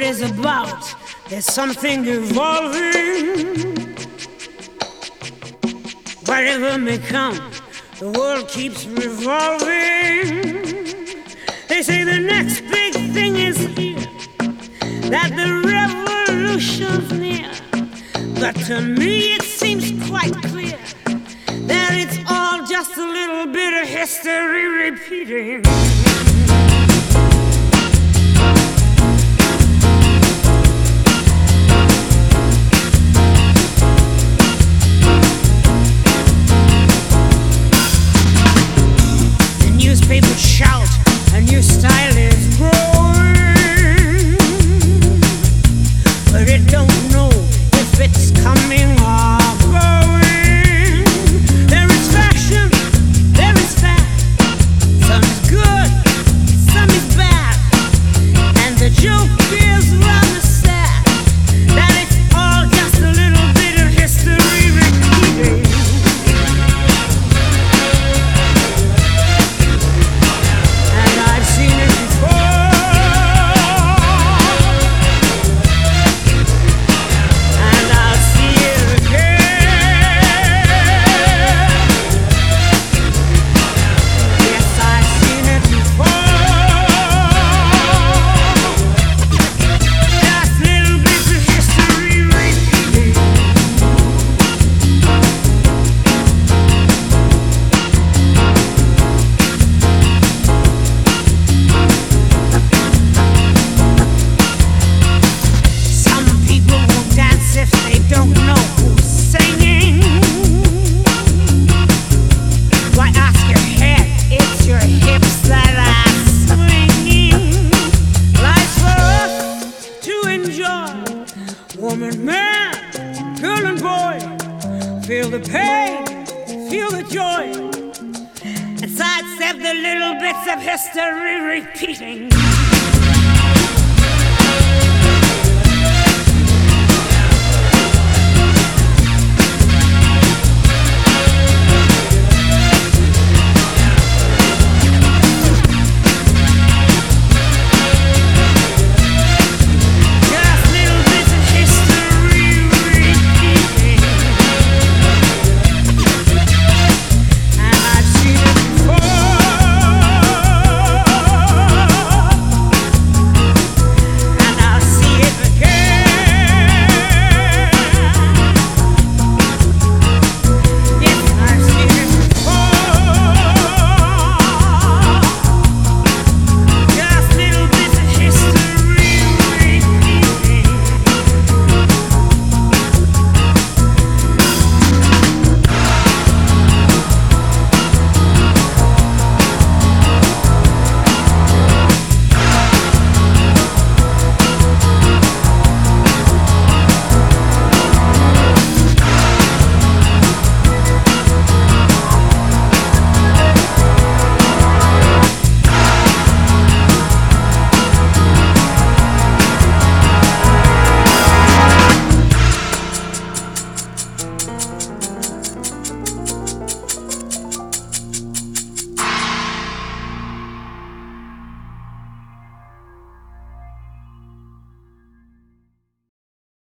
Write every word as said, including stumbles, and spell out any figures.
is about. There's something evolving. Whatever may come, the world keeps revolving. They say the next big thing is here, that the revolution's near. But to me it seems quite clear that it's all just a little bit of history repeating. The newspapers shout, a new style is growing, but it don't know if it's coming or going. There is fashion, there is fat. Some is good, some is bad. And the joke is rather sad, that it's all just a little bit of history repeating. And I've seen it before, and I'll see it again. Yes, I've seen it before. Just little bits of history repeating. Some people won't dance if they don't know who's singing. Why ask your head? It's your hips that are swinging. Life's for us to enjoy. Woman, man, girl and boy, feel the pain, feel the joy, and sidestep the little bits of history repeating.